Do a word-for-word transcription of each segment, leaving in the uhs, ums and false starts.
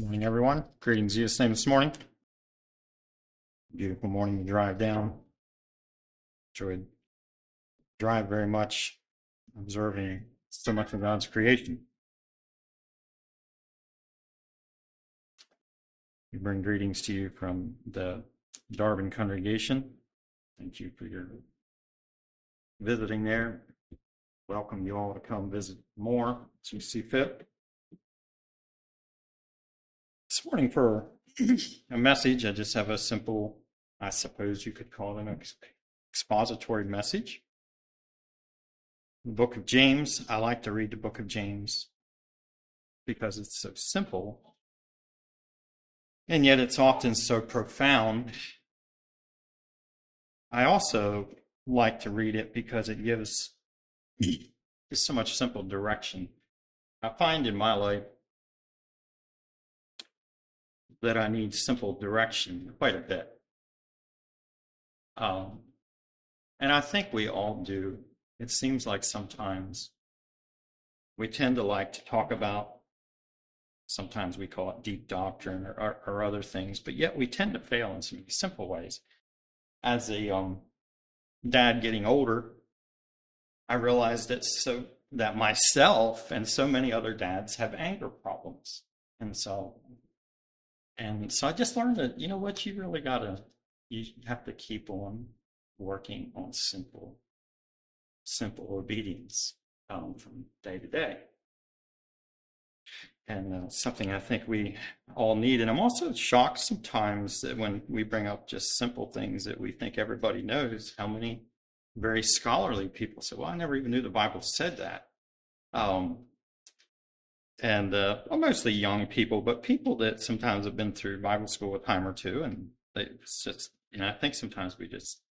Good morning, everyone. Greetings in Jesus' name this morning. Beautiful morning to drive down. Enjoyed the drive very much, observing so much of God's creation. We bring greetings to you from the Darwin congregation. Thank you for your visiting there. Welcome you all to come visit more as you see fit. This morning for a message, I just have a simple, I suppose you could call it an expository message. The book of James, I like to read the book of James because it's so simple, and yet it's often so profound. I also like to read it because it gives just so much simple direction. I find in my life that I need simple direction quite a bit. Um, and I think we all do. It seems like sometimes we tend to like to talk about, sometimes we call it deep doctrine or, or, or other things, but yet we tend to fail in some simple ways. As a um, dad getting older, I realized that so that myself and so many other dads have anger problems. And so And so I just learned that, you know what, you really got to, you have to keep on working on simple, simple obedience um, from day to day. And uh, something I think we all need. And I'm also shocked sometimes that when we bring up just simple things that we think everybody knows, how many very scholarly people say, well, I never even knew the Bible said that. Um, And uh, well, mostly young people, but people that sometimes have been through Bible school a time or two, and they, it's just, you know, I think sometimes we just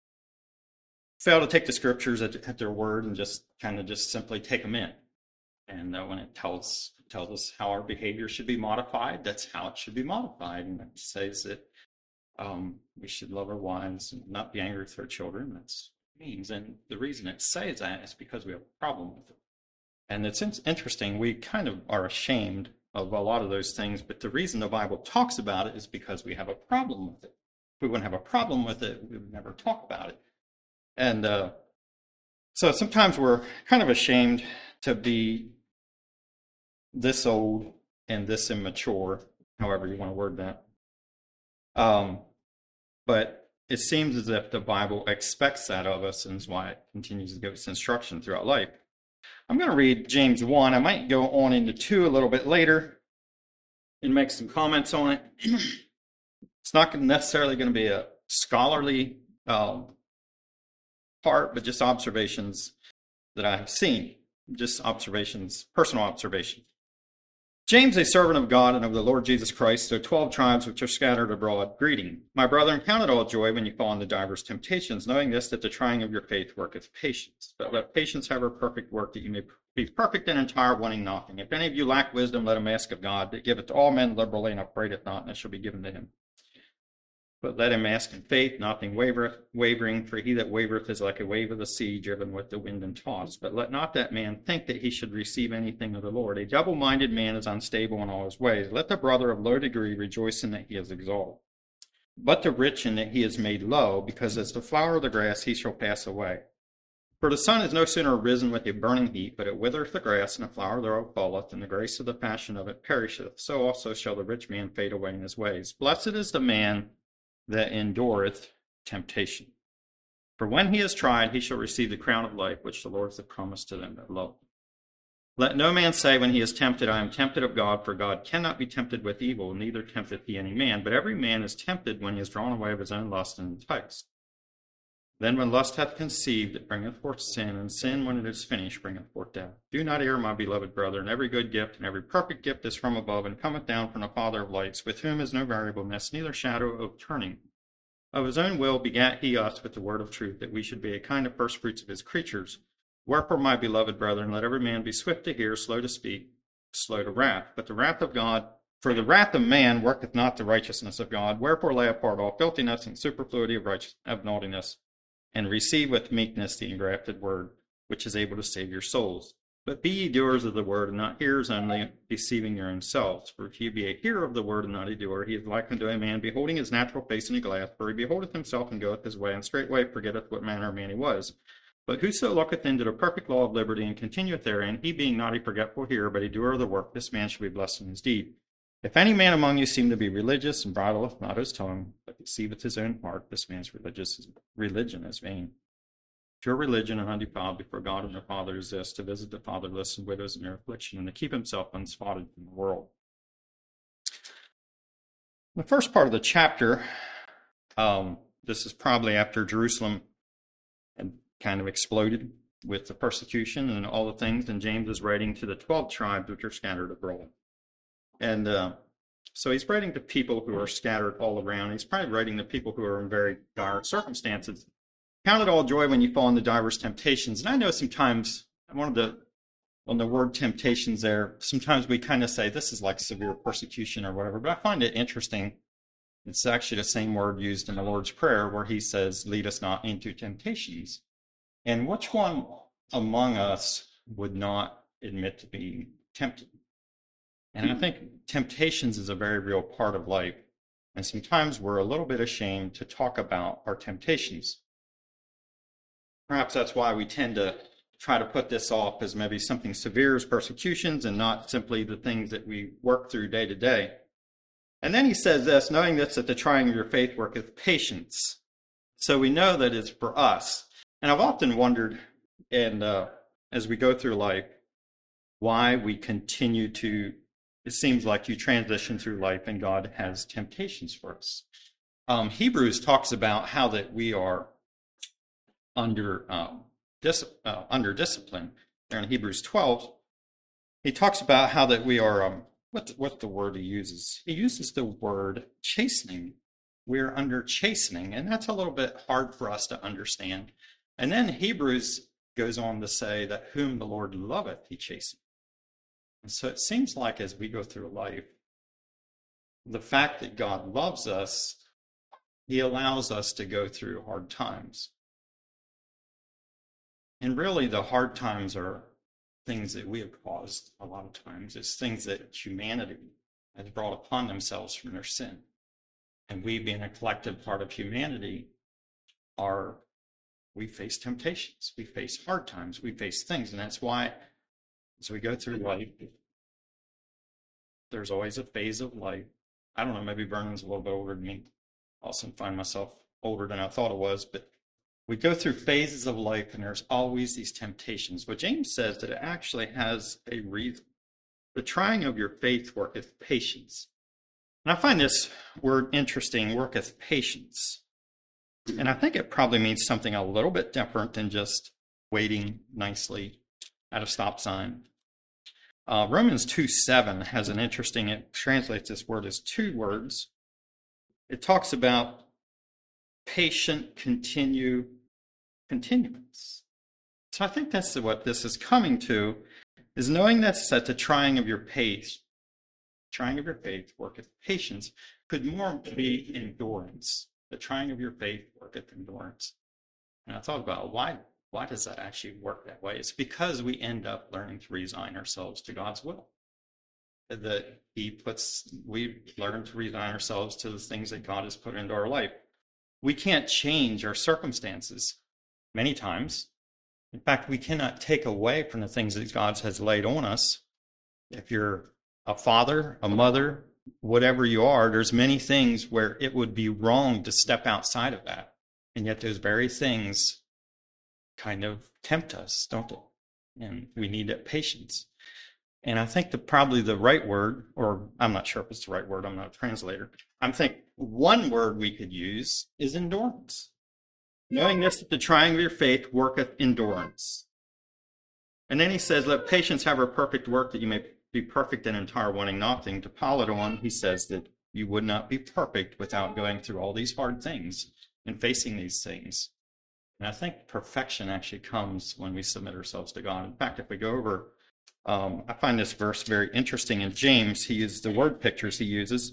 fail to take the scriptures at, at their word and just kind of just simply take them in. And uh, when it tells tells us how our behavior should be modified, that's how it should be modified. And it says that um, we should love our wives and not be angry with our children. That's what it means. And the reason it says that is because we have a problem with it. And it's interesting, we kind of are ashamed of a lot of those things, but the reason the Bible talks about it is because we have a problem with it. If we wouldn't have a problem with it, we would never talk about it. And uh, so sometimes we're kind of ashamed to be this old and this immature, however you want to word that. Um, but it seems as if the Bible expects that of us, and is why it continues to give us instruction throughout life. I'm going to read James one. I might go on into two a little bit later and make some comments on it. It's not necessarily going to be a scholarly um, part, but just observations that I have seen. Just observations, personal observations. James, a servant of God and of the Lord Jesus Christ, to twelve tribes which are scattered abroad, greeting. My brethren, count it all joy when you fall into divers temptations, knowing this, that the trying of your faith worketh patience. But let patience have her perfect work, that you may be perfect and entire, wanting nothing. If any of you lack wisdom, let him ask of God, that giveth to all men liberally, and upbraideth not, and it shall be given to him. But let him ask in faith, nothing wavereth, wavering, for he that wavereth is like a wave of the sea, driven with the wind and tossed. But let not that man think that he should receive anything of the Lord. A double-minded man is unstable in all his ways. Let the brother of low degree rejoice in that he is exalted, but the rich in that he is made low, because as the flower of the grass he shall pass away. For the sun is no sooner risen with a burning heat, but it withereth the grass, and the flower thereof falleth, and the grace of the fashion of it perisheth. So also shall the rich man fade away in his ways. Blessed is the man that endureth temptation. For when he is tried, he shall receive the crown of life, which the Lord hath promised to them that love him. Let no man say when he is tempted, I am tempted of God, for God cannot be tempted with evil, neither tempteth he any man. But every man is tempted when he is drawn away of his own lust and enticed. Then when lust hath conceived, it bringeth forth sin, and sin, when it is finished, bringeth forth death. Do not err, my beloved brethren. Every good gift and every perfect gift is from above, and cometh down from the Father of lights, with whom is no variableness, neither shadow of turning. Of his own will begat he us with the word of truth, that we should be a kind of firstfruits of his creatures. Wherefore, my beloved brethren, let every man be swift to hear, slow to speak, slow to wrath. But the wrath of God, for the wrath of man worketh not the righteousness of God. Wherefore lay apart all filthiness and superfluity of righteousness, of naughtiness, and receive with meekness the engrafted word, which is able to save your souls. But be ye doers of the word, and not hearers only, deceiving your own selves. For if ye be a hearer of the word, and not a doer, he is like unto a man beholding his natural face in a glass. For he beholdeth himself, and goeth his way, and straightway forgetteth what manner of man he was. But whoso looketh into the perfect law of liberty, and continueth therein, he being not a forgetful hearer, but a doer of the work, this man shall be blessed in his deed. If any man among you seem to be religious, and bridleth not his tongue, but deceiveth his own heart, this man's religious religion is vain. Pure religion and undefiled before God and the Father is this, to visit the fatherless and widows in their affliction, and to keep himself unspotted from the world. The first part of the chapter, um, this is probably after Jerusalem had kind of exploded with the persecution and all the things, and James is writing to the twelve tribes which are scattered abroad. And uh, so he's writing to people who are scattered all around. He's probably writing to people who are in very dire circumstances. Count it all joy when you fall into diverse temptations. And I know sometimes, one of the, on the word temptations there, sometimes we kind of say this is like severe persecution or whatever, but I find it interesting. It's actually the same word used in the Lord's Prayer where he says, lead us not into temptations. And which one among us would not admit to being tempted? And I think temptations is a very real part of life. And sometimes we're a little bit ashamed to talk about our temptations. Perhaps that's why we tend to try to put this off as maybe something severe as persecutions and not simply the things that we work through day to day. And then he says this, knowing this, that the trying of your faith worketh patience. So we know that it's for us. And I've often wondered, and uh, as we go through life, why we continue to, it seems like you transition through life and God has temptations for us. Um, Hebrews talks about how that we are under um, dis- uh, under discipline. There in Hebrews twelve, he talks about how that we are, um, what the, what's the word he uses? He uses the word chastening. We're under chastening, and that's a little bit hard for us to understand. And then Hebrews goes on to say that whom the Lord loveth, he chasteneth. And so it seems like as we go through life, the fact that God loves us, he allows us to go through hard times. And really, the hard times are things that we have caused a lot of times. It's things that humanity has brought upon themselves from their sin. And we, being a collective part of humanity, are, we face temptations. We face hard times. We face things. And that's why, as we go through life, there's always a phase of life. I don't know, maybe Vernon's a little bit older than me. I also find myself older than I thought I was, but we go through phases of life, and there's always these temptations. But James says that it actually has a reason. The trying of your faith worketh patience. And I find this word interesting, worketh patience. And I think it probably means something a little bit different than just waiting nicely at a stop sign. Uh, Romans two seven has an interesting, it translates this word as two words. It talks about patient, continue, continuance. So I think that's what this is coming to, is knowing that's that the trying of your faith, trying of your faith worketh patience, could more be endurance. The trying of your faith worketh endurance. And I thought about why, why does that actually work that way? It's because we end up learning to resign ourselves to God's will. That he puts, we learn to resign ourselves to the things that God has put into our life. We can't change our circumstances many times. In fact, we cannot take away from the things that God has laid on us. If you're a father, a mother, whatever you are, there's many things where it would be wrong to step outside of that. And yet those very things kind of tempt us, don't they? And we need that patience. And I think the probably the right word, or I'm not sure if it's the right word, I'm not a translator. I think one word we could use is endurance. Knowing this, that the trying of your faith worketh endurance. And then he says, let patience have her perfect work, that you may be perfect and entire, wanting nothing. To pile it on, he says that you would not be perfect without going through all these hard things and facing these things. And I think perfection actually comes when we submit ourselves to God. In fact, if we go over, um, I find this verse very interesting. In James, he uses the word pictures he uses.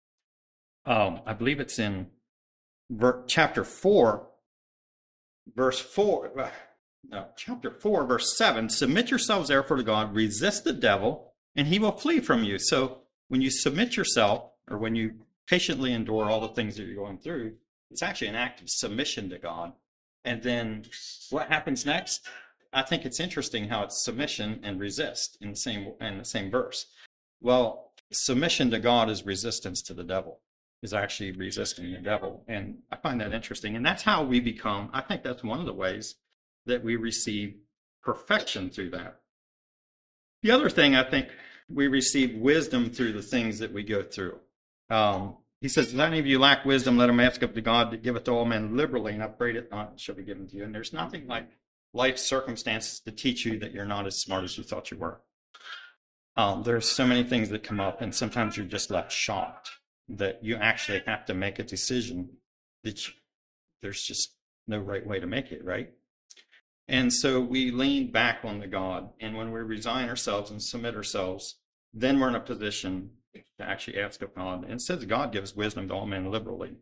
Um, I believe it's in ver- chapter four, verse four. uh, chapter four, verse seven, submit yourselves therefore to God, resist the devil, and he will flee from you. So when you submit yourself, or when you patiently endure all the things that you're going through, it's actually an act of submission to God. And then what happens next? I think it's interesting how it's submission and resist in the same in the same verse. Well, submission to God is resistance to the devil, is actually resisting the devil. And I find that interesting. And that's how we become, I think that's one of the ways that we receive perfection through that. The other thing, I think we receive wisdom through the things that we go through. Um, he says, if any of you lack wisdom, let him ask of the God that giveth to all men liberally, and upbraid it not, it shall be given to you. And there's nothing like life circumstances to teach you that you're not as smart as you thought you were. Um, there's so many things that come up, and sometimes you're just left shocked that you actually have to make a decision that you, there's just no right way to make it, right? And so we lean back on the God, and when we resign ourselves and submit ourselves, then we're in a position to actually ask of God. And it says God gives wisdom to all men liberally.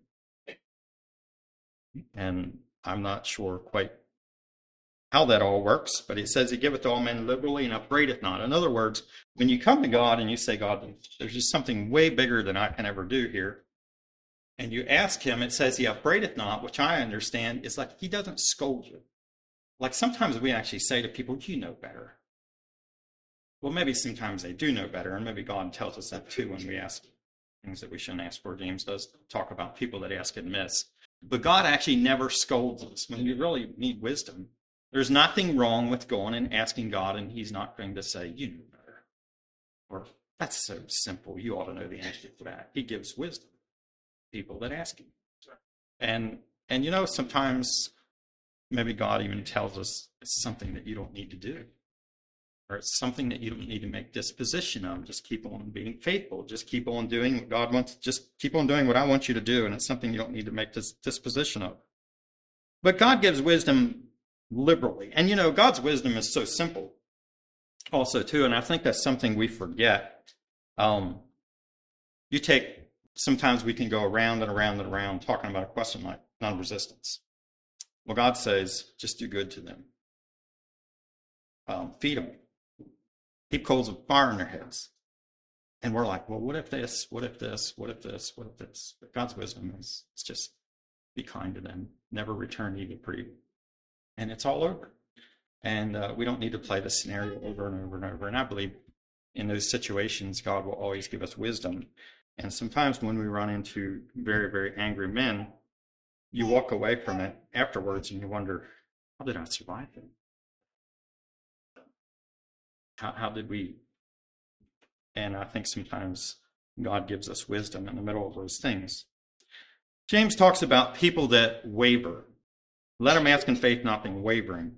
And I'm not sure quite how that all works, but it says he giveth to all men liberally and upbraideth not. In other words, when you come to God and you say, God, there's just something way bigger than I can ever do here, and you ask him, it says he upbraideth not, which I understand is like he doesn't scold you. Like sometimes we actually say to people, you know better. Well, maybe sometimes they do know better, and maybe God tells us that too when we ask things that we shouldn't ask for. James does talk about people that ask and miss. But God actually never scolds us when you really need wisdom. There's nothing wrong with going and asking God, and he's not going to say, you know better. Or, that's so simple, you ought to know the answer to that. He gives wisdom to people that ask him. And, and you know, sometimes maybe God even tells us it's something that you don't need to do. Or it's something that you don't need to make disposition of. Just keep on being faithful. Just keep on doing what God wants. Just keep on doing what I want you to do. And it's something you don't need to make this disposition of. But God gives wisdom liberally. And you know, God's wisdom is so simple also too. And I think that's something we forget. Um, you take, sometimes we can go around and around and around talking about a question like non-resistance. Well, God says, just do good to them. Um, feed them. Heap coals of fire in their heads. And we're like, well, what if this, what if this, what if this, what if this? But God's wisdom is it's just be kind to them. Never return evil for evil. And it's all over. And uh, we don't need to play the scenario over and over and over. And I believe in those situations, God will always give us wisdom. And sometimes when we run into very, very angry men, you walk away from it afterwards and you wonder, how did I survive it? How, how did we? And I think sometimes God gives us wisdom in the middle of those things. James talks about people that waver. Let them ask in faith, nothing wavering.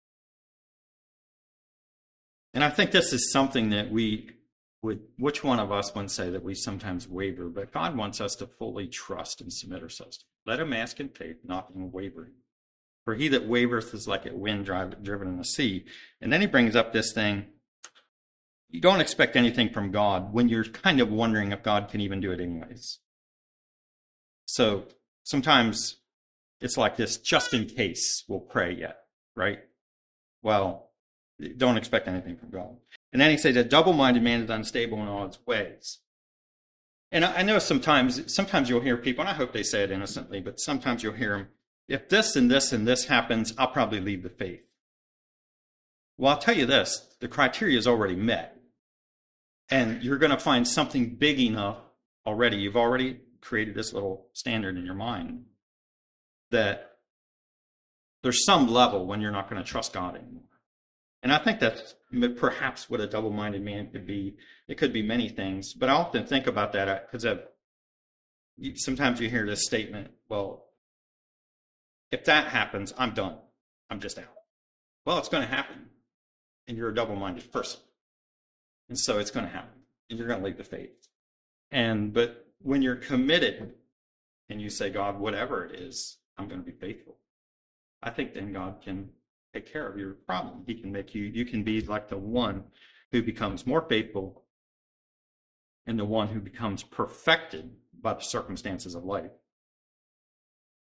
And I think this is something that we would, which one of us wouldn't say that we sometimes waver, but God wants us to fully trust and submit ourselves to. Let him ask in faith, nothing wavering. For he that wavereth is like a wind drive, driven in the sea. And then he brings up this thing. You don't expect anything from God when you're kind of wondering if God can even do it anyways. So sometimes it's like this, just in case we'll pray yet, right? Well, don't expect anything from God. And then he says, a double-minded man is unstable in all his ways. And I know sometimes, sometimes you'll hear people, and I hope they say it innocently, but sometimes you'll hear them, if this and this and this happens, I'll probably leave the faith. Well, I'll tell you this, the criteria is already met. And you're going to find something big enough already. You've already created this little standard in your mind that there's some level when you're not going to trust God anymore. And I think that's perhaps what a double-minded man could be. It could be many things, but I often think about that because sometimes you hear this statement, well, if that happens, I'm done. I'm just out. Well, it's going to happen. And you're a double-minded person. And so it's going to happen. And you're going to leave the faith. And but when you're committed and you say, God, whatever it is, I'm going to be faithful. I think then God can take care of your problem. He can make you, you can be like the one who becomes more faithful and the one who becomes perfected by the circumstances of life.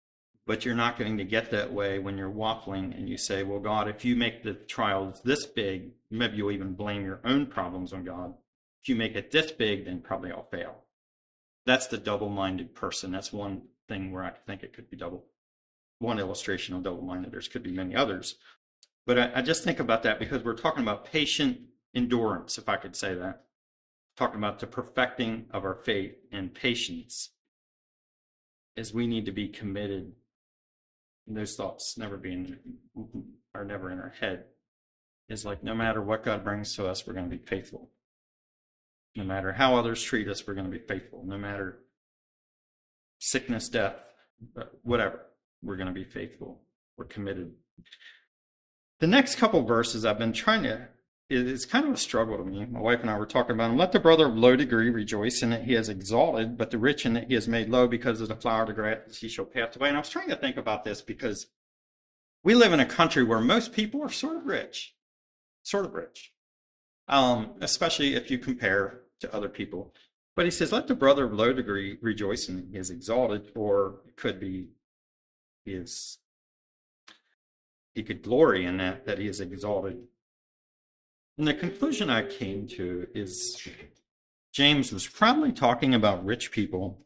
But you're not going to get that way when you're waffling and you say, well, God, if you make the trials this big, maybe you'll even blame your own problems on God. If you make it this big, then probably I'll fail. That's the double-minded person. That's one thing where I think it could be double. One illustration of double-minded. There could be many others. But I, I just think about that because we're talking about patient endurance, if I could say that. Talking about the perfecting of our faith and patience, is we need to be committed. And those thoughts never being are never in our head. It's like no matter what God brings to us, we're going to be faithful. No matter how others treat us, we're going to be faithful. No matter sickness, death, whatever, we're going to be faithful. We're committed. The next couple verses I've been trying to, it's kind of a struggle to me. My wife and I were talking about them. Let the brother of low degree rejoice in that he has exalted, but the rich in that he has made low, because of the flower of the grass he shall pass away. And I was trying to think about this because we live in a country where most people are sort of rich, sort of rich, um, especially if you compare to other people. But he says, let the brother of low degree rejoice in that he is exalted, or it could be he is, he could glory in that, that he is exalted. And the conclusion I came to is James was probably talking about rich people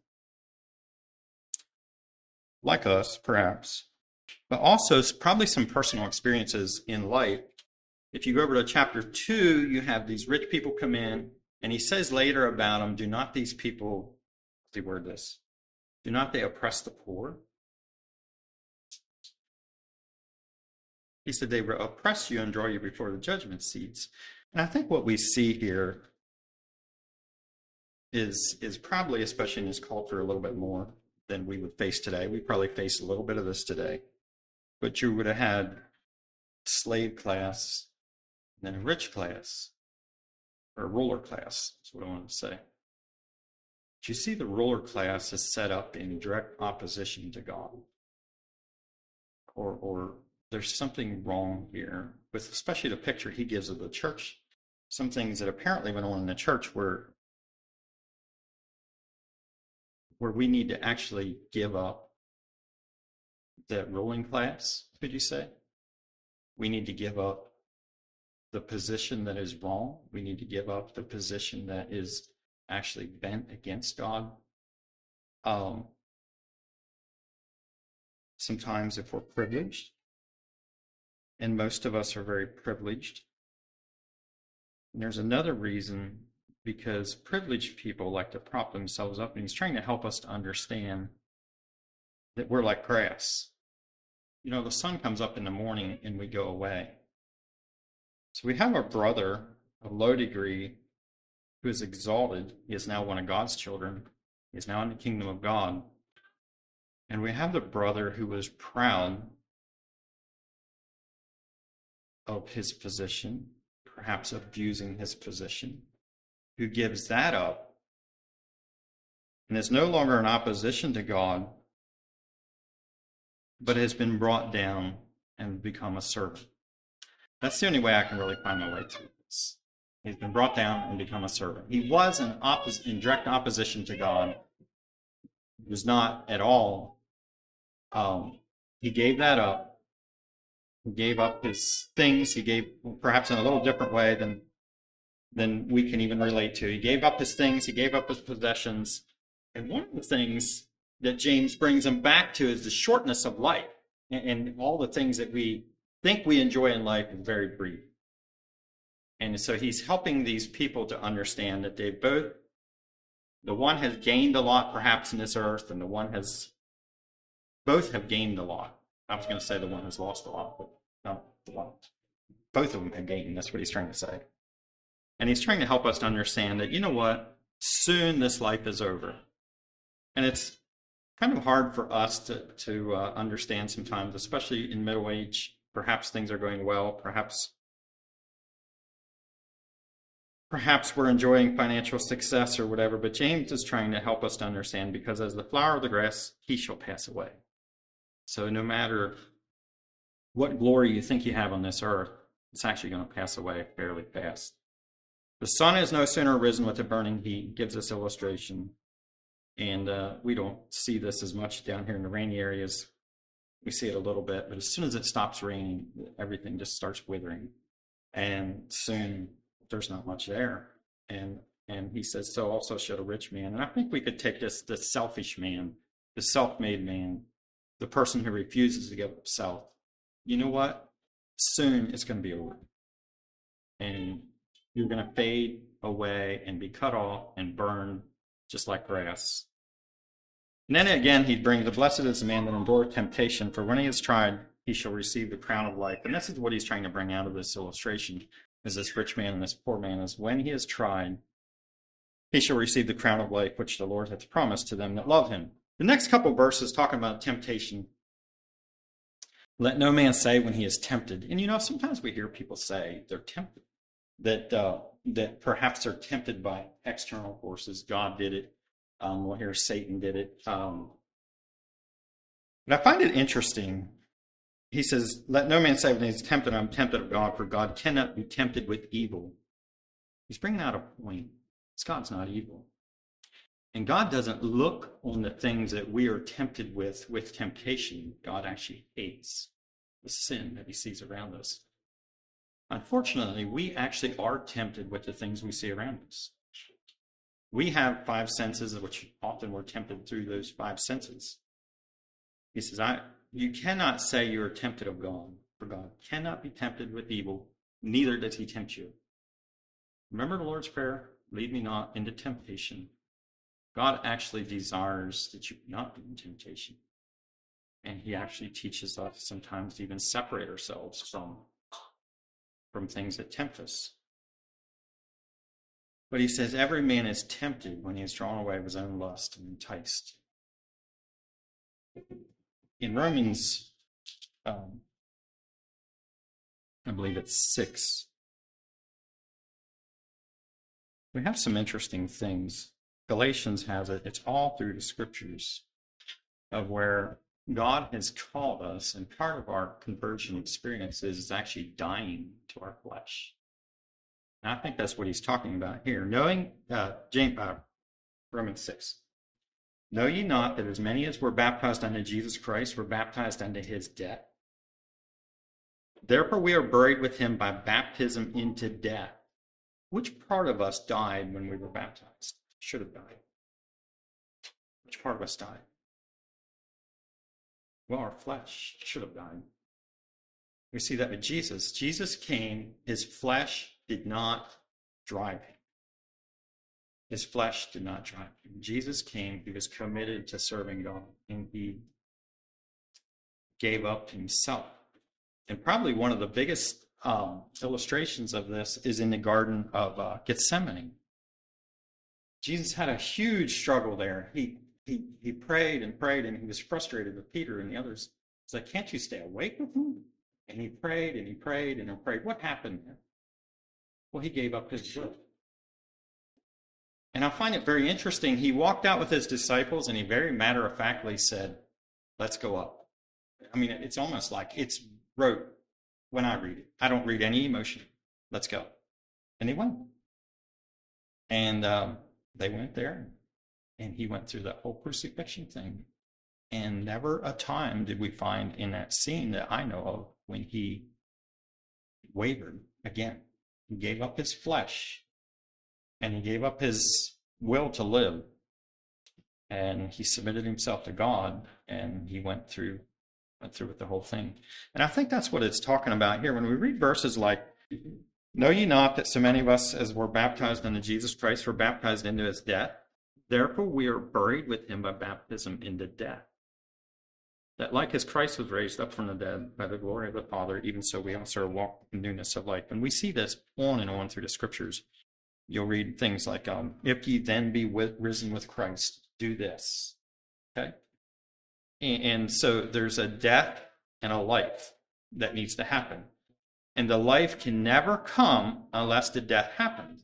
like us, perhaps, but also probably some personal experiences in life. If you go over to chapter two, you have these rich people come in, and he says later about them, do not these people, what's the word this, do not they oppress the poor? He said they will oppress you and draw you before the judgment seats. And I think what we see here is, is probably, especially in this culture, a little bit more than we would face today. We probably face a little bit of this today. But you would have had slave class, and then a rich class, or a ruler class, is what I want to say. But you see the ruler class is set up in direct opposition to God. Or, or there's something wrong here with especially the picture he gives of the church. Some things that apparently went on in the church were where we need to actually give up the ruling class, could you say? We need to give up the position that is wrong. We need to give up the position that is actually bent against God. Um, sometimes if we're privileged, and most of us are very privileged. And there's another reason, because privileged people like to prop themselves up, and he's trying to help us to understand that we're like grass. You know, the sun comes up in the morning and we go away. So we have our brother of low degree who is exalted. He is now one of God's children. He is now in the kingdom of God. And we have the brother who was proud of his position, perhaps abusing his position, who gives that up and is no longer in opposition to God, but has been brought down and become a servant. That's the only way I can really find my way through this. He's been brought down and become a servant. He was in, oppos- in direct opposition to God. He was not at all. Um, he gave that up. He gave up his things. He gave, perhaps in a little different way than, than we can even relate to. He gave up his things. He gave up his possessions. And one of the things that James brings him back to is the shortness of life. And, and all the things that we think we enjoy in life is very brief. And so he's helping these people to understand that they both, the one has gained a lot perhaps in this earth, and the one has, both have gained a lot. I was going to say the one has lost a lot, but not a lot. Both of them have gained. That's what he's trying to say. And he's trying to help us to understand that, you know what, soon this life is over. And it's kind of hard for us to, to uh, understand sometimes, especially in middle age. Perhaps things are going well. Perhaps, perhaps we're enjoying financial success or whatever. But James is trying to help us to understand, because as the flower of the grass, he shall pass away. So no matter what glory you think you have on this earth, it's actually going to pass away fairly fast. The sun has no sooner risen with the burning heat, gives us illustration. And uh, we don't see this as much down here in the rainy areas. We see it a little bit, but as soon as it stops raining, everything just starts withering. And soon there's not much there. And and he says, so also should a rich man. And I think we could take this, the selfish man, the self-made man, the person who refuses to give up self. You know what? Soon it's going to be over. And you're going to fade away and be cut off and burned just like grass. And then again, he brings, the blessed is the man that endureth temptation, for when he is tried, he shall receive the crown of life. And this is what he's trying to bring out of this illustration, is this rich man and this poor man, is when he is tried, he shall receive the crown of life, which the Lord hath promised to them that love him. The next couple verses talking about temptation. Let no man say when he is tempted. And you know, sometimes we hear people say they're tempted, that uh, that perhaps they're tempted by external forces. God did it. Um, we'll hear Satan did it. Um, but I find it interesting. He says, let no man say when he's tempted, I'm tempted of God, for God cannot be tempted with evil. He's bringing out a point. It's God's not evil. And God doesn't look on the things that we are tempted with, with temptation. God actually hates the sin that he sees around us. Unfortunately, we actually are tempted with the things we see around us. We have five senses, which often we're tempted through those five senses. He says, I, you cannot say you are tempted of God, for God cannot be tempted with evil, neither does he tempt you. Remember the Lord's Prayer, lead me not into temptation. God actually desires that you not be in temptation. And he actually teaches us sometimes to even separate ourselves from, from things that tempt us. But he says, every man is tempted when he is drawn away of his own lust and enticed. In Romans, um, I believe it's six, we have some interesting things. Galatians has it. It's all through the scriptures of where God has called us, and part of our conversion experience is actually dying to our flesh. And I think that's what he's talking about here. Knowing, uh, James, uh, Romans six. Know ye not that as many as were baptized unto Jesus Christ were baptized unto his death? Therefore we are buried with him by baptism into death. Which part of us died when we were baptized? Should have died. Which part of us died? Well, our flesh should have died. We see that with Jesus. Jesus came, his flesh did not drive him. His flesh did not drive him. Jesus came, he was committed to serving God, and he gave up himself. And probably one of the biggest um, illustrations of this is in the Garden of uh, Gethsemane. Jesus had a huge struggle there. He, he, he prayed and prayed, and he was frustrated with Peter and the others. He's like, can't you stay awake with him? And he prayed and he prayed and he prayed. What happened? Well, he gave up his will. And I find it very interesting. He walked out with his disciples and he very matter-of-factly said, let's go up. I mean, it's almost like it's wrote when I read it. I don't read any emotion. Let's go. And he went. And um, they went there, and he went through that whole crucifixion thing. And never a time did we find in that scene that I know of when he wavered again. He gave up his flesh, and he gave up his will to live, and he submitted himself to God, and he went through went through with the whole thing. And I think that's what it's talking about here. When we read verses like, know ye not that so many of us as were baptized unto Jesus Christ were baptized into his death? Therefore we are buried with him by baptism into death. That like as Christ was raised up from the dead by the glory of the Father, even so we also walk in newness of life. And we see this on and on through the scriptures. You'll read things like, um, if ye then be with, risen with Christ, do this. Okay? And, and so there's a death and a life that needs to happen. And the life can never come unless the death happens.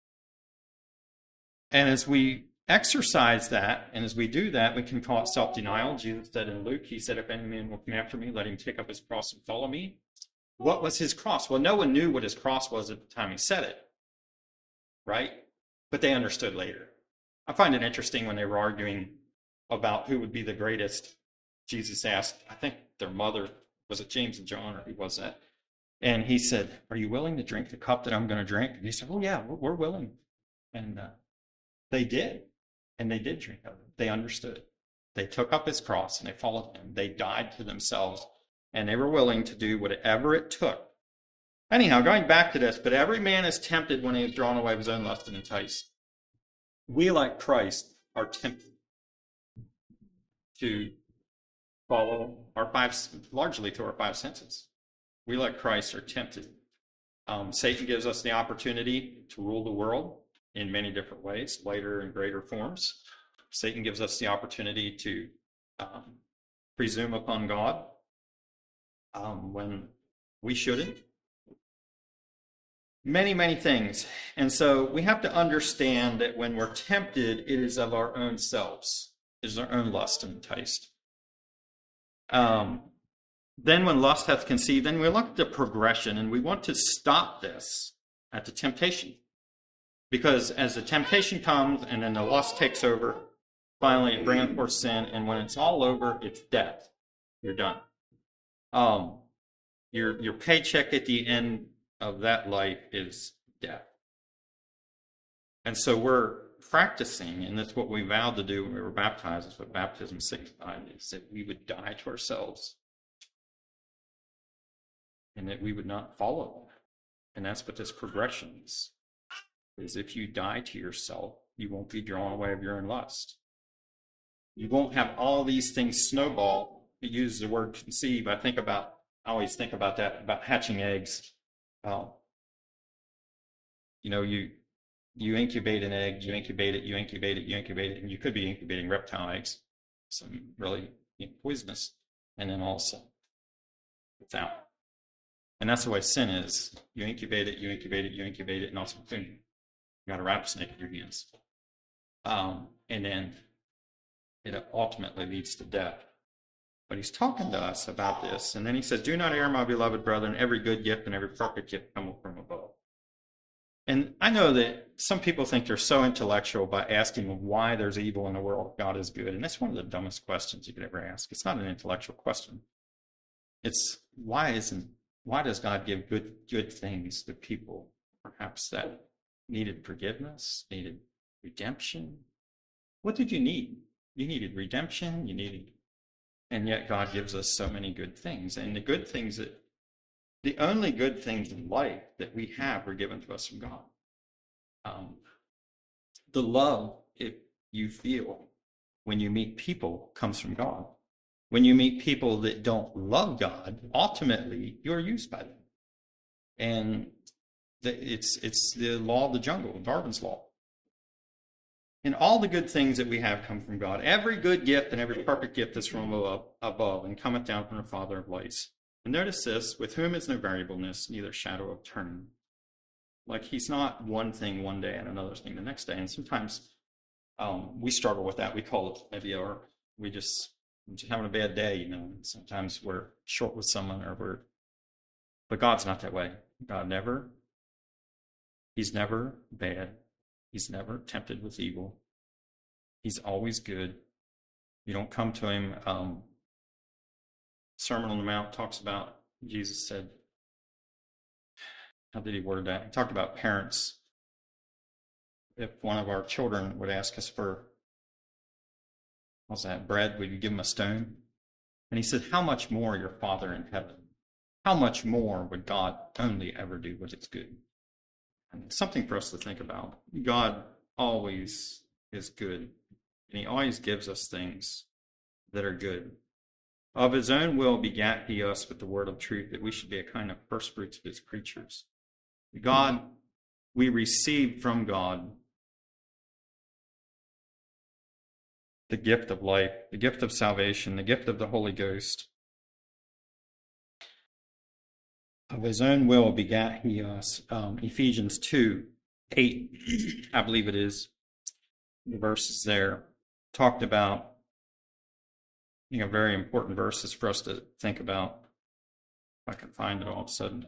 And as we exercise that, and as we do that, we can call it self-denial. Jesus said in Luke, he said, if any man will come after me, let him take up his cross and follow me. What was his cross? Well, no one knew what his cross was at the time he said it, right? But they understood later. I find it interesting when they were arguing about who would be the greatest. Jesus asked, I think their mother, was it James and John, or who was that? And he said, "Are you willing to drink the cup that I'm going to drink?" And he said, "Oh yeah, we're, we're willing." And uh, they did, and they did drink of it. They understood it. They took up his cross and they followed him. They died to themselves, and they were willing to do whatever it took. Anyhow, going back to this, but every man is tempted when he is drawn away of his own lust and enticed. We, like Christ, are tempted to follow our five, largely to our five senses. We, like Christ, are tempted. Um, Satan gives us the opportunity to rule the world in many different ways, later and greater forms. Satan gives us the opportunity to um, presume upon God um, when we shouldn't. Many, many things. And so we have to understand that when we're tempted, it is of our own selves. It is our own lust and taste. Um, then when lust hath conceived, then we look at the progression, and we want to stop this at the temptation. Because as the temptation comes and then the lust takes over, finally it brings forth sin, and when it's all over, it's death. You're done. Um, your, your paycheck at the end of that life is death. And so we're practicing, and that's what we vowed to do when we were baptized. That's what baptism signified, is that we would die to ourselves and that we would not follow. And that's what this progression is, is if you die to yourself, you won't be drawn away of your own lust. You won't have all these things snowball. It uses the word conceive. I think about, I always think about that, about hatching eggs. Uh, you know, you you incubate an egg, you incubate it, you incubate it, you incubate it, and you could be incubating reptile eggs, some really you know, poisonous, and then also it's out. And that's the way sin is. You incubate it, you incubate it, you incubate it, and also boom, you got a rattlesnake in your hands. Um, and then it ultimately leads to death. But he's talking to us about this, and then he says, "Do not err, my beloved brethren, every good gift and every perfect gift cometh from above." And I know that some people think they're so intellectual by asking why there's evil in the world, God is good. And that's one of the dumbest questions you could ever ask. It's not an intellectual question. It's why isn't why does God give good good things to people perhaps that needed forgiveness, needed redemption? What did you need? You needed redemption, you needed, and yet God gives us so many good things. And the good things that The only good things in life that we have were given to us from God. Um, the love if you feel when you meet people comes from God. When you meet people that don't love God, ultimately you're used by them. And it's it's the law of the jungle, Darwin's law. And all the good things that we have come from God. Every good gift and every perfect gift is from above, above and cometh down from the Father of lights. And notice this, with whom is no variableness, neither shadow of turning. Like he's not one thing one day and another thing the next day. And sometimes um, we struggle with that. We call it maybe our, we just, we're just having a bad day, you know. Sometimes we're short with someone or we're, but God's not that way. God never, he's never bad. He's never tempted with evil. He's always good. You don't come to him. Um, Sermon on the Mount talks about, Jesus said, how did he word that? He talked about parents. If one of our children would ask us for, what's that, bread, would you give him a stone? And he said, how much more your Father in heaven? How much more would God only ever do what is good? And it's something for us to think about. God always is good, and he always gives us things that are good. Of his own will begat he us with the word of truth, that we should be a kind of first fruits of his creatures. God, we receive from God the gift of life, the gift of salvation, the gift of the Holy Ghost. Of his own will begat he us. Um, Ephesians two, eight, I believe it is, the verses there, talked about, you know, very important verses for us to think about. If I can find it all of a sudden.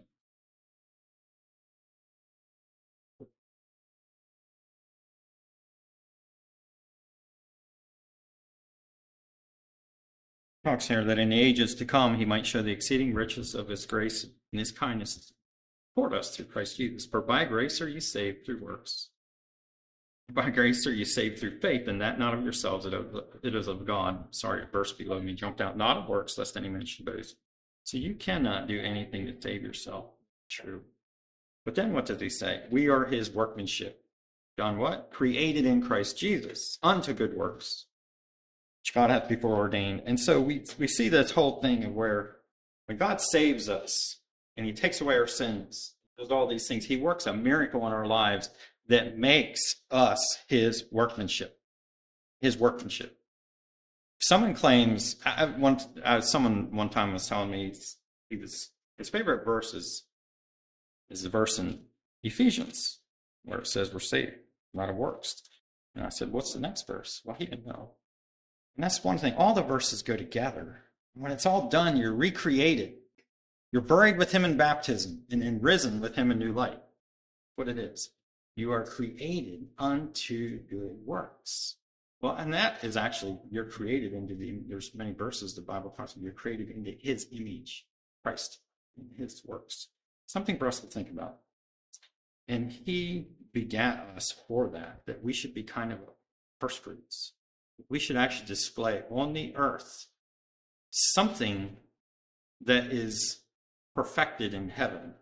Talks here that in the ages to come he might show the exceeding riches of his grace and his kindness toward us through Christ Jesus. For by grace are you saved through works. By grace are you saved through faith, and that not of yourselves, it is of God. Sorry, a verse below me jumped out. Not of works, lest any man should boast. So you cannot do anything to save yourself. True. But then what does he say? We are his workmanship. Done what? Created in Christ Jesus unto good works, which God hath before ordained. And so we, we see this whole thing of where when God saves us and he takes away our sins, does all these things, he works a miracle in our lives that makes us his workmanship. His workmanship. Someone claims, I, one, I, someone one time was telling me he was, his favorite verse is, is the verse in Ephesians where it says we're saved, not of works. And I said, what's the next verse? Well, he didn't know. And that's one thing. All the verses go together. When it's all done, you're recreated. You're buried with him in baptism and, and risen with him in new life. What it is. You are created unto good works. Well, and that is actually, you're created into the, there's many verses the Bible talks about, you're created into his image, Christ, in his works. Something for us to think about. And he begat us for that, that we should be kind of first fruits. We should actually display on the earth something that is perfected in heaven.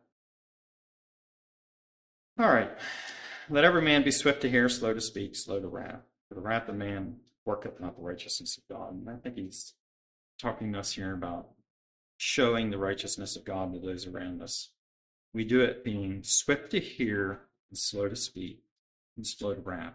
All right. Let every man be swift to hear, slow to speak, slow to wrath. For the wrath of man worketh not the righteousness of God. And I think he's talking to us here about showing the righteousness of God to those around us. We do it being swift to hear and slow to speak and slow to wrath.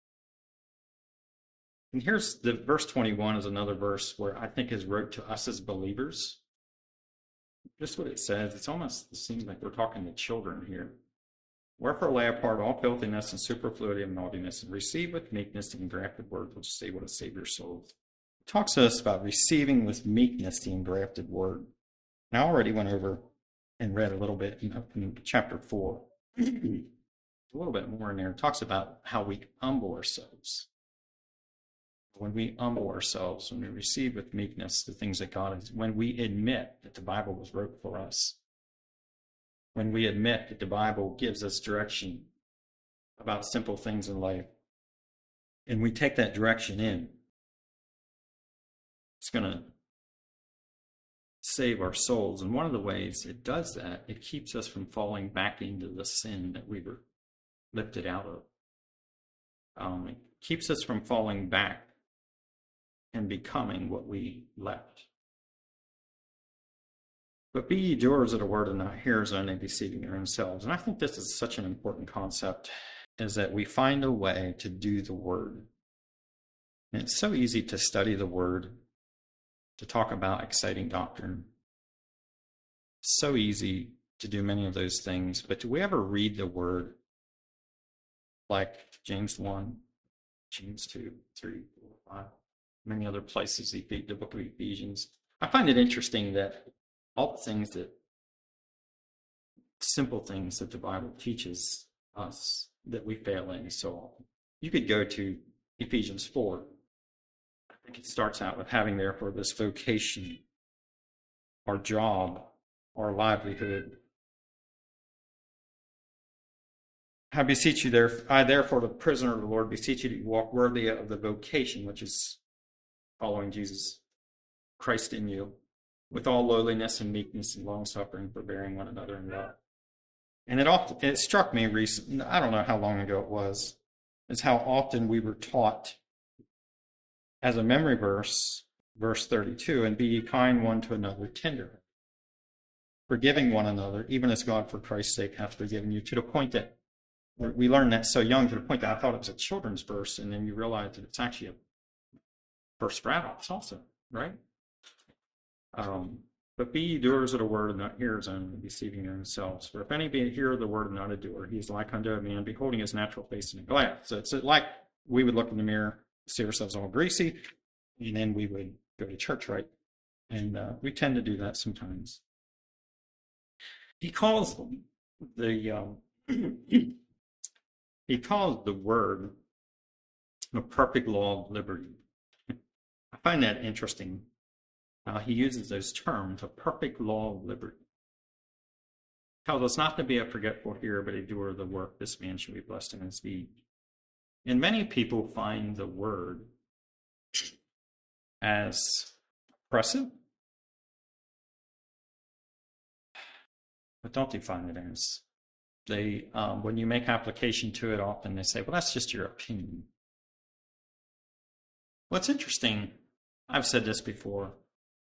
And here's the verse twenty-one is another verse where I think is wrote to us as believers. Just what it says. It's almost, it seems like we're talking to children here. Wherefore lay apart all filthiness and superfluity of naughtiness, and receive with meekness the engrafted word, which is able to save your souls. It talks to us about receiving with meekness the engrafted word. And I already went over and read a little bit in, in chapter four. A little bit more in there. It talks about how we humble ourselves. When we humble ourselves, when we receive with meekness the things that God is, when we admit that the Bible was wrote for us, when we admit that the Bible gives us direction about simple things in life, and we take that direction in, it's going to save our souls. And one of the ways it does that, it keeps us from falling back into the sin that we were lifted out of. Um, it keeps us from falling back and becoming what we left. But be ye doers of the word and not hearers only, deceiving yourselves. And I think this is such an important concept, is that we find a way to do the word. And it's so easy to study the word, to talk about exciting doctrine. It's so easy to do many of those things. But do we ever read the word like James one, James two, three, four, five, many other places, the book of Ephesians? I find it interesting that all the things that, simple things that the Bible teaches us that we fail in so often. You could go to Ephesians four. I think it starts out with having therefore this vocation, our job, our livelihood. I beseech you, there, I therefore, the prisoner of the Lord, beseech you to walk worthy of the vocation, which is following Jesus Christ in you, with all lowliness and meekness and long-suffering, forbearing one another in love. And it often, it struck me recently, I don't know how long ago it was, is how often we were taught as a memory verse, verse thirty-two, and be ye kind one to another, tender, forgiving one another, even as God for Christ's sake hath forgiven you, to the point that we learned that so young, to the point that I thought it was a children's verse, and then you realize that it's actually a verse for adults also, right? Um, but be ye doers of the word and not hearers only, deceiving yourselves. For if any be a hearer of the word and not a doer, he is like unto a man beholding his natural face in a glass. So it's like we would look in the mirror, see ourselves all greasy, and then we would go to church, right? And uh, we tend to do that sometimes. He calls the um, he calls the word a perfect law of liberty. I find that interesting. Uh, he uses those terms, a perfect law of liberty. Tells us not to be a forgetful hearer, but a doer of the work. This man shall be blessed in his deed. And many people find the word as oppressive, but don't define it as. They, um, when you make application to it, often they say, well, that's just your opinion. What's interesting, I've said this before,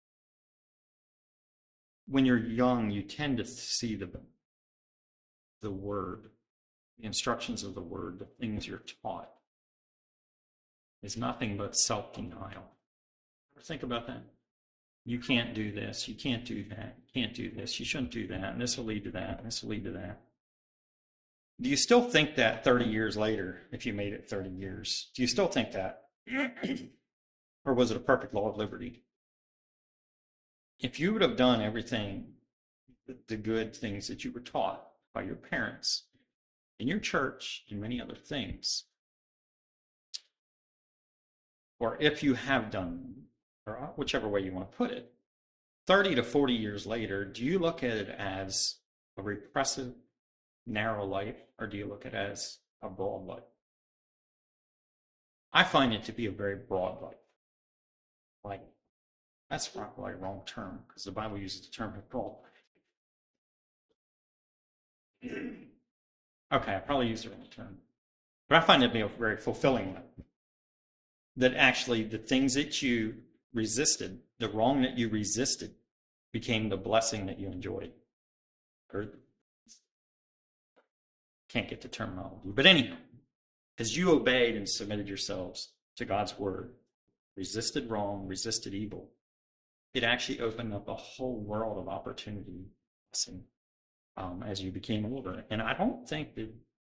when you're young, you tend to see the, the word, the instructions of the word, the things you're taught, is nothing but self-denial. Ever think about that? You can't do this, you can't do that, you can't do this, you shouldn't do that, and this will lead to that, and this will lead to that. Do you still think that thirty years later, if you made it thirty years? Do you still think that? Or was it a perfect law of liberty? If you would have done everything, the good things that you were taught by your parents, in your church, and many other things, or if you have done them, or whichever way you want to put it, thirty to forty years later, do you look at it as a repressive, narrow life, or do you look at it as a broad life? I find it to be a very broad life. Like, that's probably a wrong term, because the Bible uses the term broad life. Okay, I probably used the wrong term. But I find it to be a very fulfilling life. That actually the things that you resisted, the wrong that you resisted, became the blessing that you enjoyed. Or, can't get the terminology. But anyhow, as you obeyed and submitted yourselves to God's word, resisted wrong, resisted evil, it actually opened up a whole world of opportunity um, as you became older. And I don't think that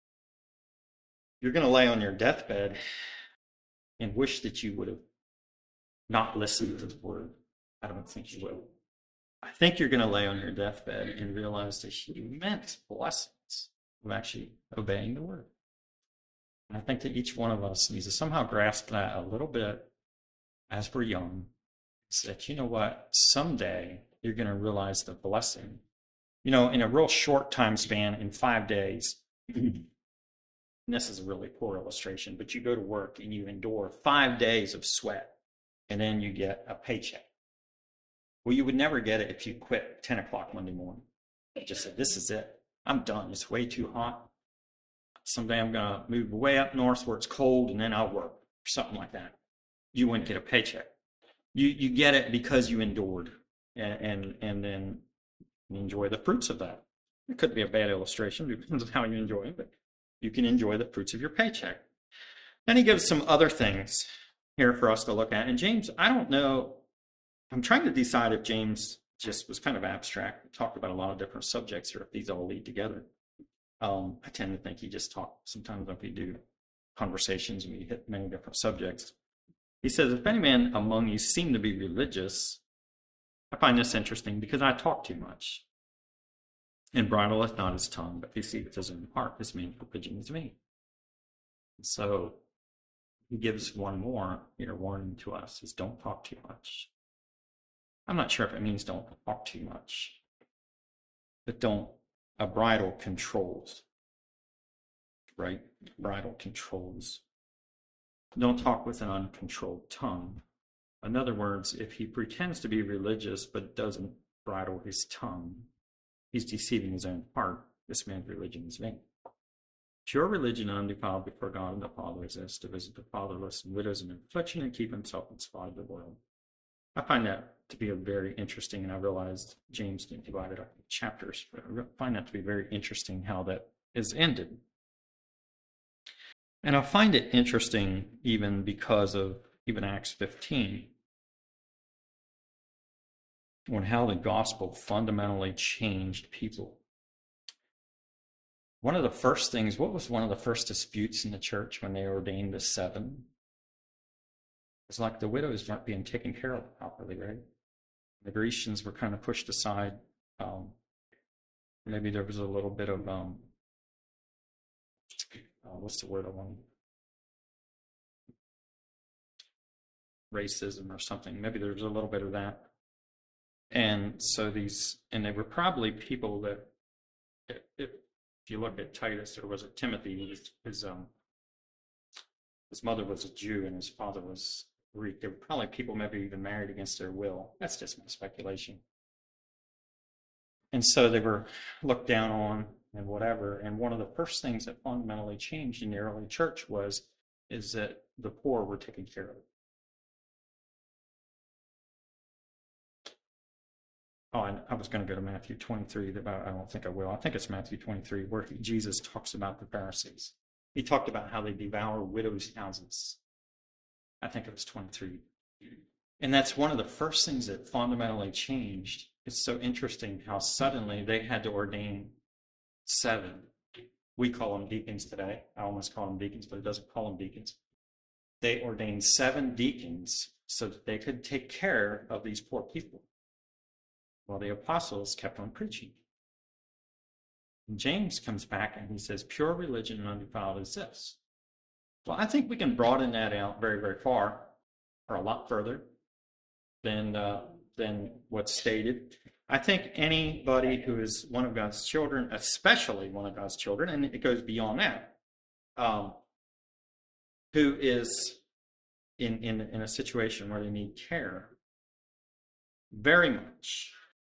you're going to lay on your deathbed and wish that you would have not listened to the word. I don't think you will. I think you're going to lay on your deathbed and realize the immense blessings of actually obeying the word. And I think that each one of us needs to somehow grasp that a little bit as we're young. So that, you know what, someday you're going to realize the blessing. You know, in a real short time span, in five days, and this is a really poor illustration, but you go to work and you endure five days of sweat, and then you get a paycheck. Well, you would never get it if you quit ten o'clock Monday morning. You just said, this is it. I'm done. It's way too hot. Someday I'm going to move way up north where it's cold, and then I'll work, or something like that. You wouldn't get a paycheck. You you get it because you endured, and and, and then you enjoy the fruits of that. It could be a bad illustration, it depends on how you enjoy it, but you can enjoy the fruits of your paycheck. Then he gives some other things here for us to look at. And James, I don't know, I'm trying to decide if James just was kind of abstract, talked about a lot of different subjects, or if these all lead together. Um, I tend to think he just talked, sometimes when we do conversations and we hit many different subjects. He says, if any man among you seem to be religious, I find this interesting because I talk too much. And bridleth not his tongue, but deceiveth his own heart. This man's religion is vain. So he gives one more here warning to us, is don't talk too much. I'm not sure if it means don't talk too much, but don't, a bridle controls, right? Bridle controls. Don't talk with an uncontrolled tongue. In other words, if he pretends to be religious but doesn't bridle his tongue, he's deceiving his own heart. This man's religion is vain. Pure religion undefiled before God and the Father is this, to visit the fatherless and widows in affliction and keep himself in spite of the world. I find that to be a very interesting, and I realized James didn't divide it up in chapters, but I find that to be very interesting how that is ended. And I find it interesting even because of even Acts fifteen, on how the gospel fundamentally changed people. One of the first things, what was one of the first disputes in the church when they ordained the seven? It's like the widows weren't being taken care of properly, right? The Grecians were kind of pushed aside. Um, maybe there was a little bit of, um, uh, what's the word I want? Racism or something. Maybe there was a little bit of that. And so these, and they were probably people that, if, if you look at Titus, or was it Timothy, his, his, um, his mother was a Jew and his father was Greek. They were probably people maybe even married against their will. That's just my speculation. And so they were looked down on and whatever. And one of the first things that fundamentally changed in the early church was, is that the poor were taken care of. Oh, and I was going to go to Matthew twenty-three, but I don't think I will. I think it's Matthew twenty-three, where Jesus talks about the Pharisees. He talked about how they devour widows' houses. I think it was twenty-three. And that's one of the first things that fundamentally changed. It's so interesting how suddenly they had to ordain seven. We call them deacons today. I almost call them deacons, but it doesn't call them deacons. They ordained seven deacons so that they could take care of these poor people, while the apostles kept on preaching. And James comes back and he says, pure religion and undefiled is this. Well, I think we can broaden that out very, very far, or a lot further than, uh, than what's stated. I think anybody who is one of God's children, especially one of God's children, and it goes beyond that, um, who is in, in, in a situation where they need care, very much,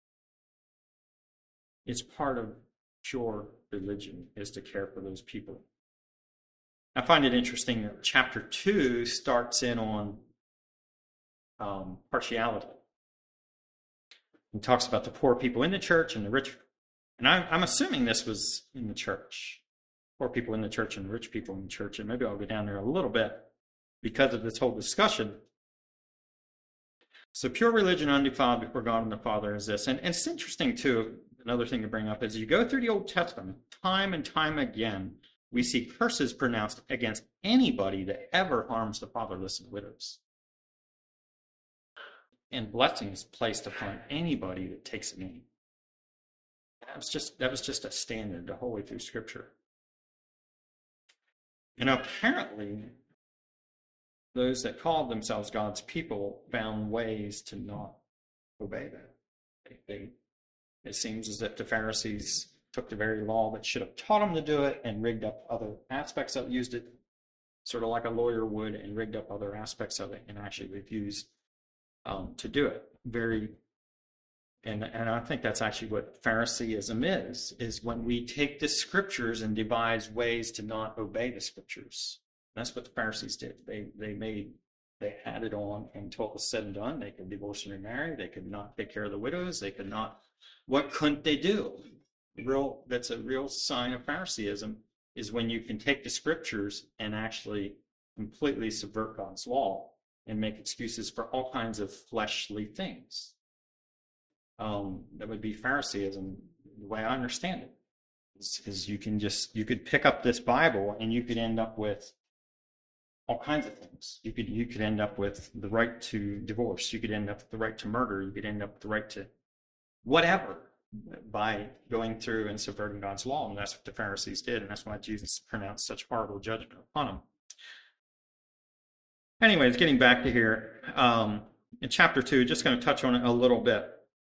it's part of pure religion is to care for those people. I find it interesting that chapter two starts in on um, partiality. He talks about the poor people in the church and the rich. And I'm, I'm assuming this was in the church. Poor people in the church and rich people in the church. And maybe I'll go down there a little bit because of this whole discussion. So pure religion undefiled before God and the Father is this. And, and it's interesting, too, another thing to bring up is you go through the Old Testament, time and time again, we see curses pronounced against anybody that ever harms the fatherless and widows. And blessings placed upon anybody that takes a name. That was just that was just a standard the whole way through Scripture. And apparently, those that called themselves God's people found ways to not obey that. They, they, it seems as if the Pharisees took the very law that should have taught them to do it and rigged up other aspects of it, used it sort of like a lawyer would and rigged up other aspects of it and actually refused um, to do it. Very, and, and I think that's actually what Phariseeism is, is when we take the Scriptures and devise ways to not obey the Scriptures. That's what the Pharisees did. They they made, they had it on until it was said and done. They could divorce and remarry. They could not take care of the widows. They could not, what couldn't they do? Real, that's a real sign of Phariseeism, is when you can take the Scriptures and actually completely subvert God's law and make excuses for all kinds of fleshly things. Um, that would be Phariseeism, the way I understand it. Is, is you can just, you could pick up this Bible and you could end up with all kinds of things. You could you could end up with the right to divorce. You could end up with the right to murder. You could end up with the right to whatever by going through and subverting God's law. And that's what the Pharisees did. And that's why Jesus pronounced such horrible judgment upon them. Anyways, getting back to here, um, in chapter two, just going to touch on it a little bit.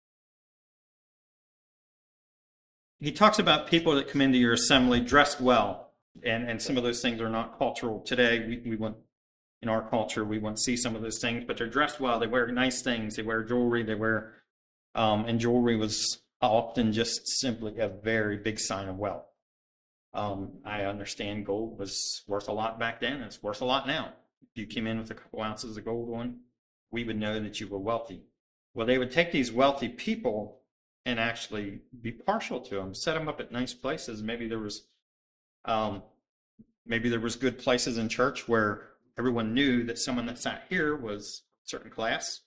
He talks about people that come into your assembly dressed well. And and some of those things are not cultural today. We we want, in our culture, we want to see some of those things, but they're dressed well. They wear nice things. They wear jewelry. They wear, um, and jewelry was often just simply a very big sign of wealth. Um, I understand gold was worth a lot back then. It's worth a lot now. If you came in with a couple ounces of gold on, we would know that you were wealthy. Well, they would take these wealthy people and actually be partial to them, set them up at nice places. Maybe there was Um, maybe there was good places in church where everyone knew that someone that sat here was a certain class.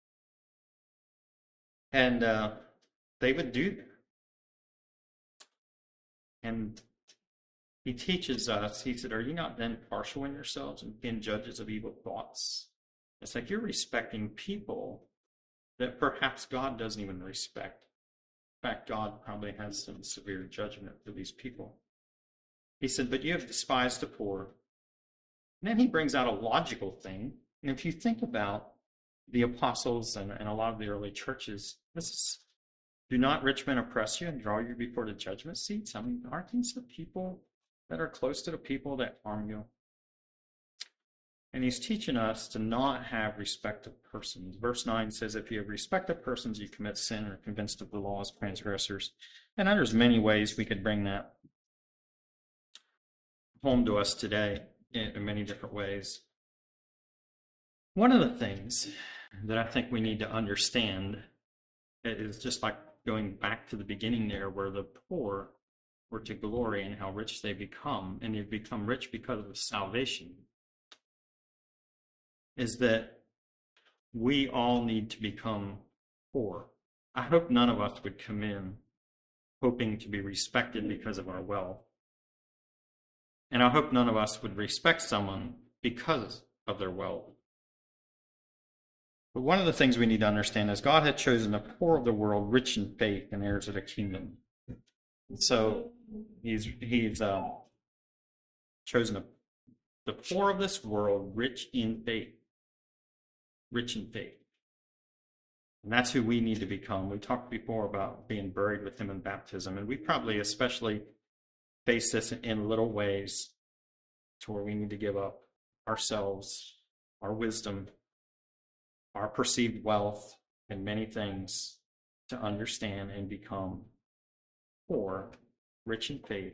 And uh, they would do that. And he teaches us, he said, are you not then partial in yourselves and being judges of evil thoughts? It's like you're respecting people that perhaps God doesn't even respect. In fact, God probably has some severe judgment for these people. He said, but you have despised the poor. And then he brings out a logical thing. And if you think about the apostles and, and a lot of the early churches, this is, do not rich men oppress you and draw you before the judgment seats? I mean, aren't these the people that are close to the people that harm you? And he's teaching us to not have respect of persons. Verse nine says, if you have respect of persons, you commit sin or are convinced of the law as transgressors. And there's many ways we could bring that home to us today in many different ways. One of the things that I think we need to understand is just like going back to the beginning there, where the poor were to glory in how rich they become, and they've become rich because of salvation, is that we all need to become poor. I hope none of us would come in hoping to be respected because of our wealth. And I hope none of us would respect someone because of their wealth. But one of the things we need to understand is God had chosen the poor of the world, rich in faith, and heirs of the kingdom. So he's he's uh, chosen a, the poor of this world, rich in faith. Rich in faith. And that's who we need to become. We talked before about being buried with him in baptism, and we probably especially face this in little ways to where we need to give up ourselves, our wisdom, our perceived wealth, and many things to understand and become poor, rich in faith,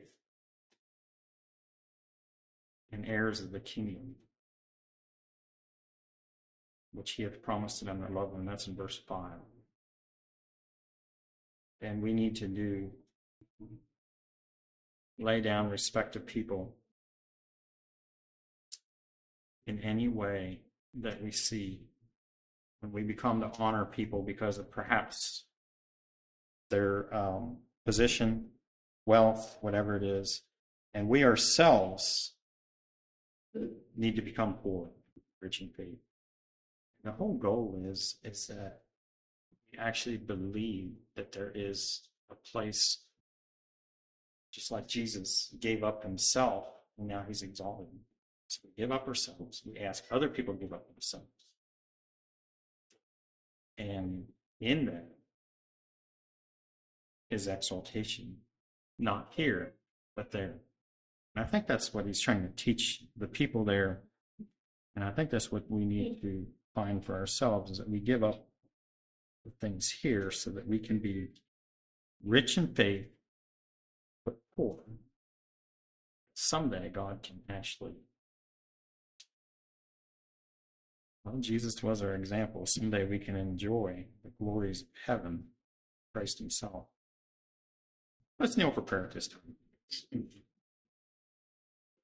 and heirs of the kingdom, which he hath promised to them that love him. That's in verse five. And we need to do, lay down respect of people in any way that we see. And we become to honor people because of perhaps their um, position, wealth, whatever it is. And we ourselves need to become poor, rich in faith. The whole goal is, is that we actually believe that there is a place, just like Jesus gave up himself, and now he's exalted. So we give up ourselves. We ask other people to give up themselves. And in that is exaltation, not here, but there. And I think that's what he's trying to teach the people there. And I think that's what we need to find for ourselves, is that we give up the things here so that we can be rich in faith, but poor. Someday God can actually, well, Jesus was our example. Someday we can enjoy the glories of heaven, Christ himself. Let's kneel for prayer at this time.